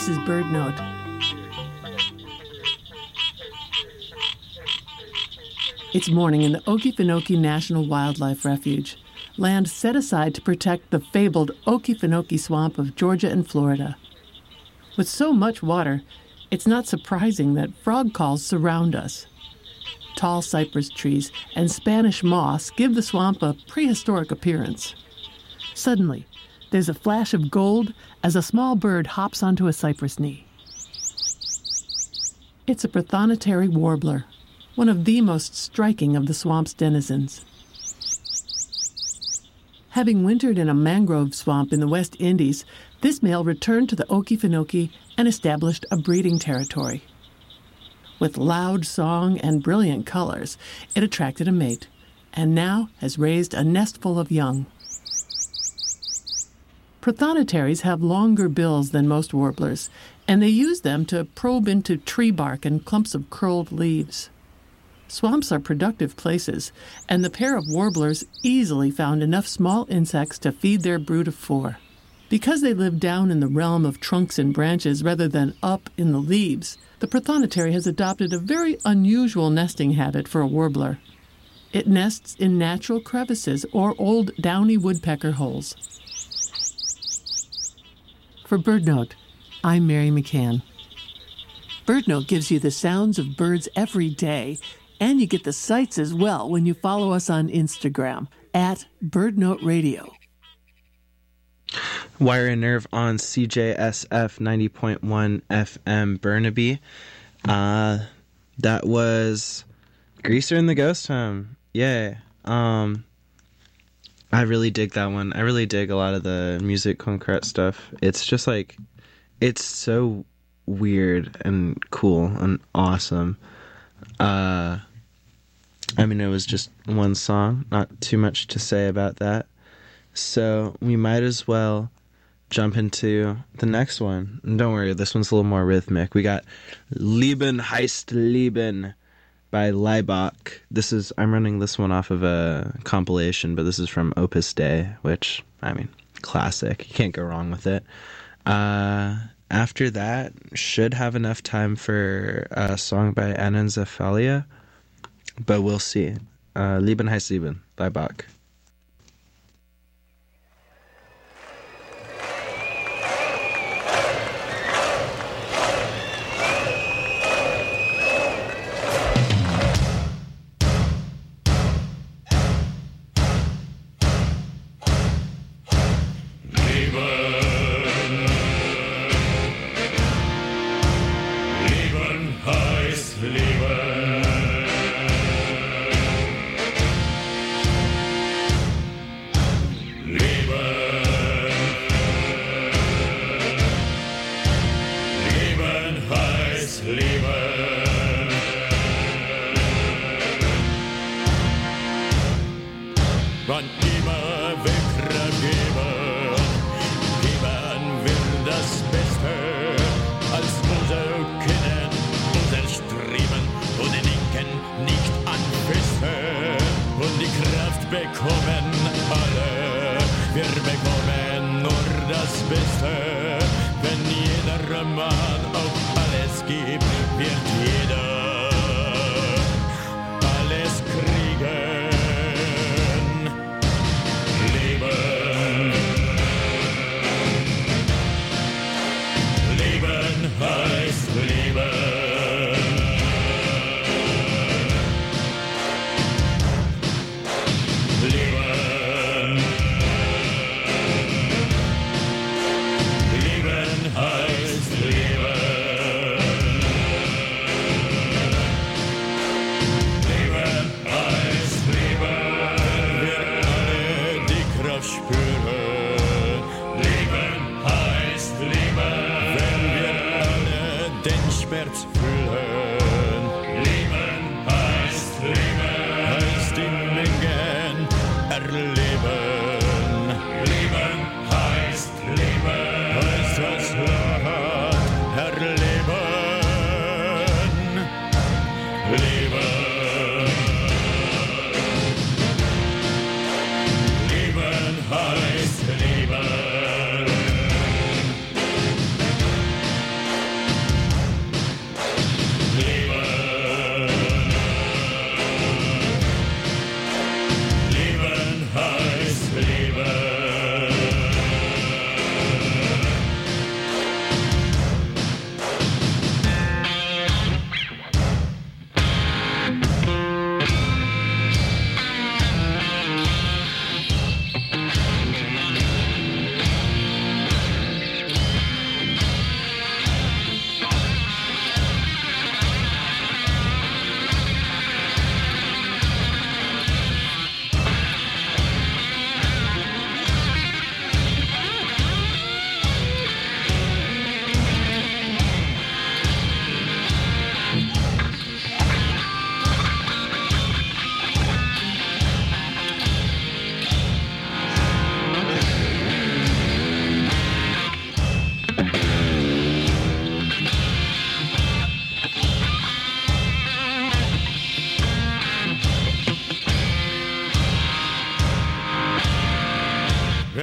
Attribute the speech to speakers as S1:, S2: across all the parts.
S1: This is Bird Note. It's morning in the Okefenokee National Wildlife Refuge, land set aside to protect the fabled Okefenokee Swamp of Georgia and Florida. With so much water, it's not surprising that frog calls surround us. Tall cypress trees and Spanish moss give the swamp a prehistoric appearance. Suddenly, there's a flash of gold as a small bird hops onto a cypress knee. It's a prothonotary warbler, one of the most striking of the swamp's denizens. Having wintered in a mangrove swamp in the West Indies, this male returned to the Okefenokee and established a breeding territory. With loud song and brilliant colors, it attracted a mate, and now has raised a nestful of young. Prothonotaries have longer bills than most warblers, and they use them to probe into tree bark and clumps of curled leaves. Swamps are productive places, and the pair of warblers easily found enough small insects to feed their brood of four. Because they live down in the realm of trunks and branches rather than up in the leaves, the prothonotary has adopted a very unusual nesting habit for a warbler. It nests in natural crevices or old downy woodpecker holes. For BirdNote, I'm Mary McCann. BirdNote gives you the sounds of birds every day, and you get the sights as well when you follow us on Instagram at BirdNote Radio.
S2: Wire and Nerve on CJSF 90.1 FM Burnaby. That was Greaser and the Ghost Home. Yeah. I really dig that one. I really dig a lot of the music concrete stuff. It's just like, it's so weird and cool and awesome. I mean, it was just one song, not too much to say about that. So we might as well jump into the next one. And don't worry, this one's a little more rhythmic. We got Leben heißt Leben by Laibach. I'm running this one off of a compilation, but this is from Opus Dei, which, I mean, classic. You can't go wrong with it. After that, should have enough time for a song by Anencephalia, but we'll see. Leben heißt Leben by Bach.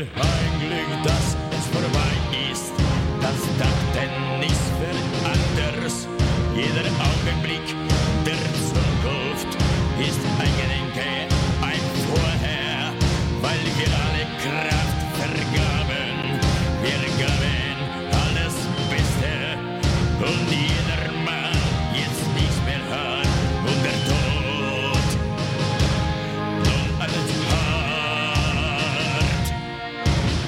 S3: Hur eigentlich das es vorbei ist, das Dachten ist für anders. Jeder Augenblick der Zukunft ist ein Gedenke, ein Vorher, weil wir alle Kraft vergaben. Wir gaben alles Beste und jeder Mann jetzt nichts mehr hat und der Tod nun alles hart.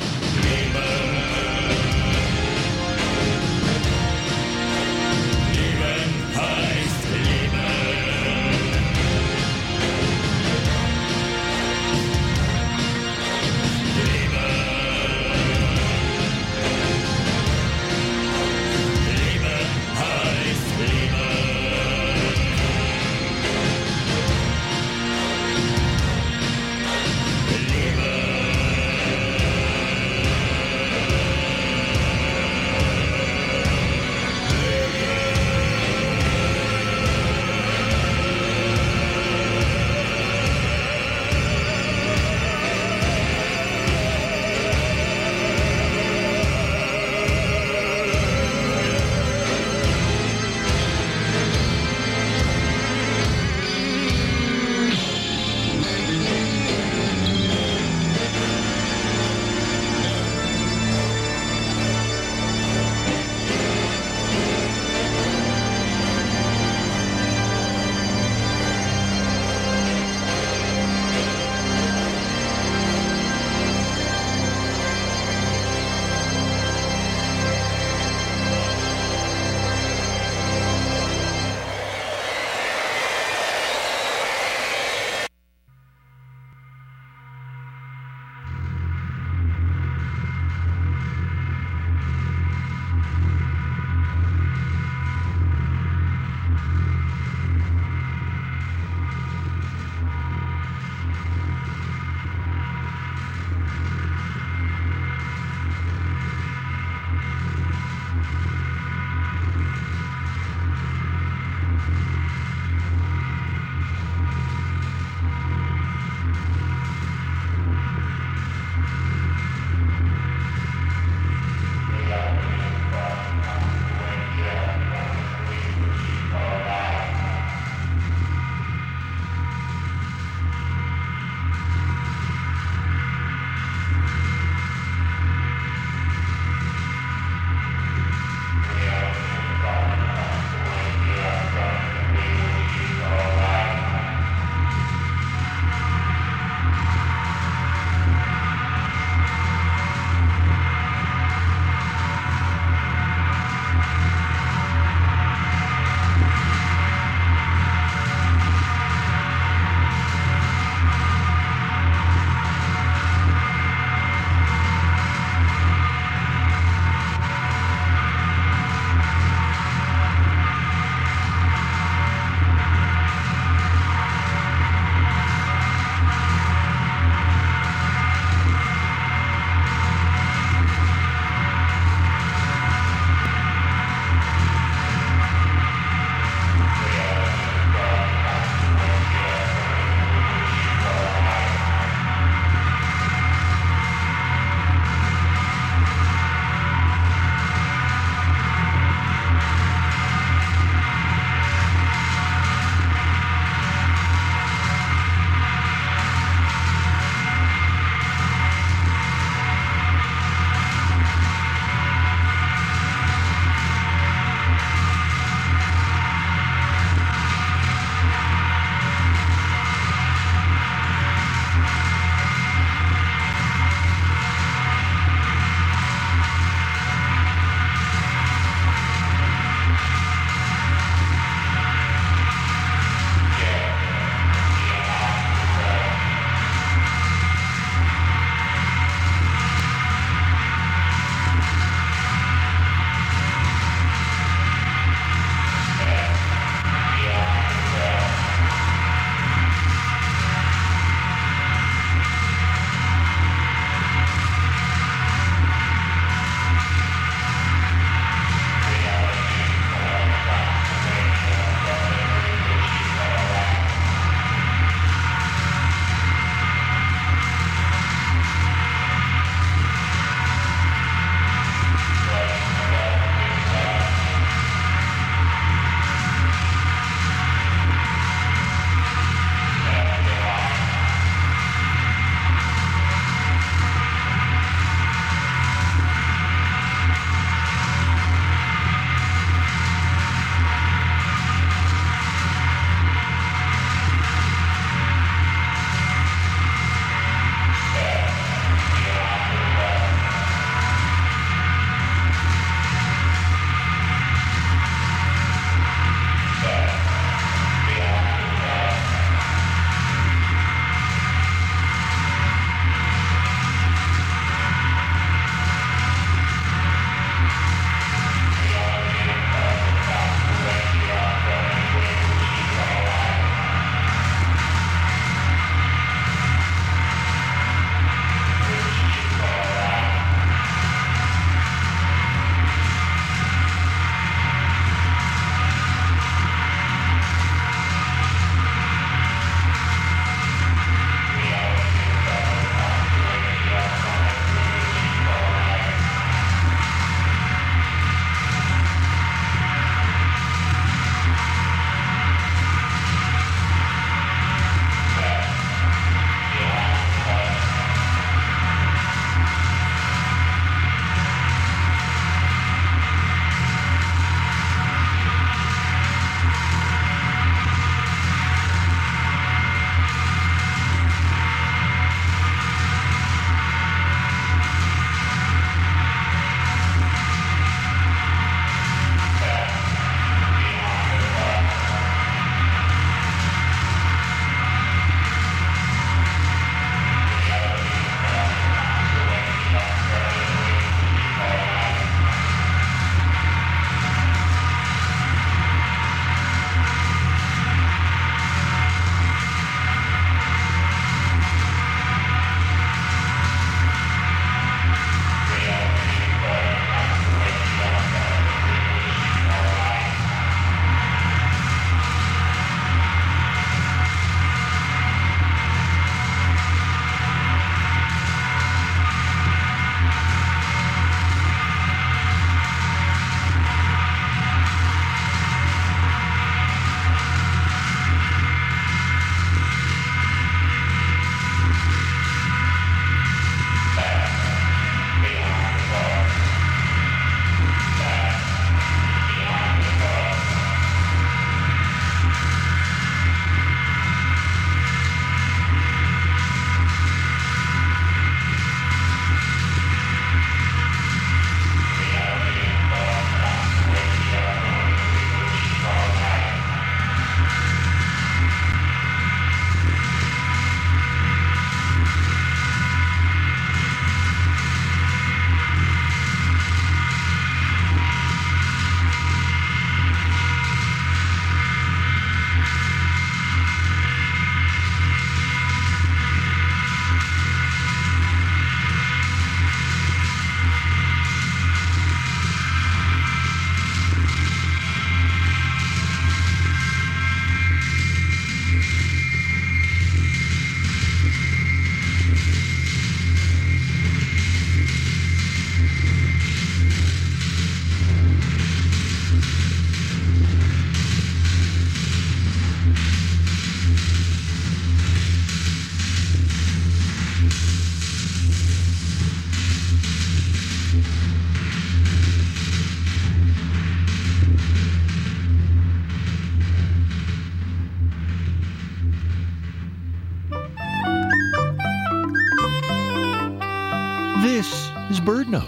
S4: This is BirdNote.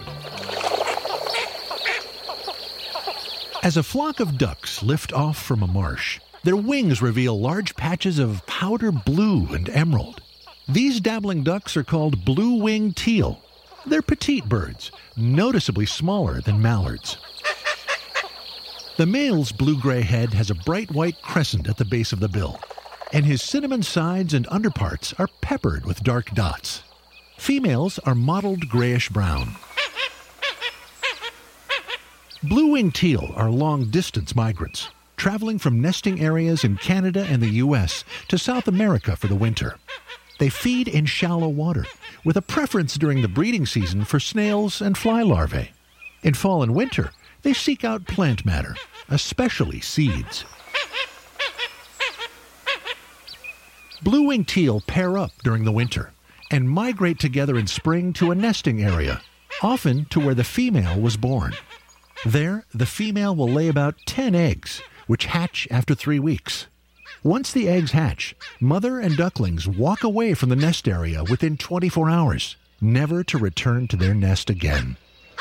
S4: As a flock of ducks lift off from a marsh, their wings reveal large patches of powder blue and emerald. These dabbling ducks are called blue-winged teal. They're petite birds, noticeably smaller than mallards. The male's blue-gray head has a bright white crescent at the base of the bill, and his cinnamon sides and underparts are peppered with dark dots. Females are mottled grayish-brown. Blue-winged teal are long-distance migrants, traveling from nesting areas in Canada and the U.S. to South America for the winter. They feed in shallow water, with a preference during the breeding season for snails and fly larvae. In fall and winter, they seek out plant matter, especially seeds. Blue-winged teal pair up during the winter and migrate together in spring to a nesting area, often to where the female was born. There, the female will lay about 10 eggs, which hatch after 3 weeks. Once the eggs hatch, mother and ducklings walk away from the nest area within 24 hours, never to return to their nest again.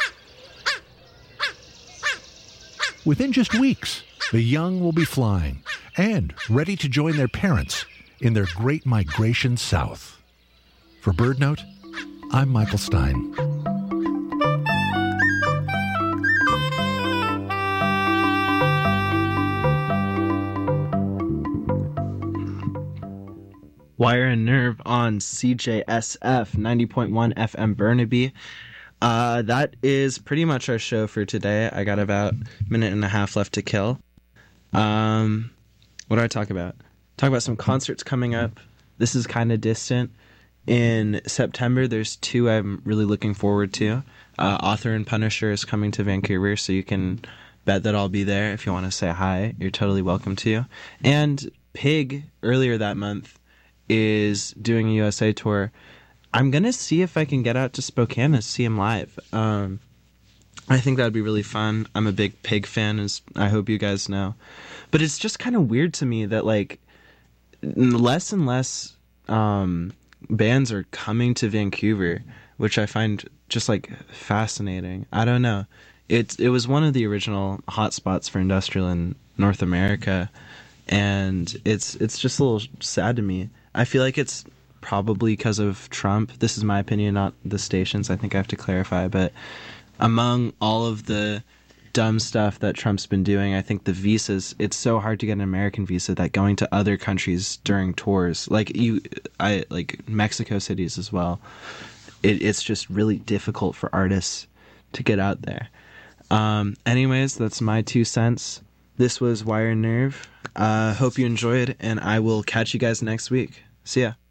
S4: Within just weeks, the young will be flying and ready to join their parents in their great migration south. For BirdNote, I'm Michael Stein.
S2: Wire and Nerve on CJSF 90.1 FM Burnaby. That is pretty much our show for today. I got about a minute and a half left to kill. What do I talk about? Talk about some concerts coming up. This is kind of distant. In September, there's 2 I'm really looking forward to. Author and Punisher is coming to Vancouver, so you can bet that I'll be there. If you want to say hi, you're totally welcome to. And Pig, earlier that month, is doing a USA tour. I'm going to see if I can get out to Spokane to see him live. I think that would be really fun. I'm a big Pig fan, as I hope you guys know. But it's just kind of weird to me that, like, less and less bands are coming to Vancouver, which I find just, like, fascinating. I don't know. It was one of the original hotspots for industrial in North America, and it's just a little sad to me. I feel like it's probably because of Trump. This is my opinion, not the station's. I think I have to clarify. But among all of the dumb stuff that Trump's been doing, I think the visas, it's so hard to get an American visa that going to other countries during tours, like Mexico cities as well, it's just really difficult for artists to get out there. Anyways, that's my 2 cents. This was Wire and Nerve. Hope you enjoyed, and I will catch you guys next week. See ya.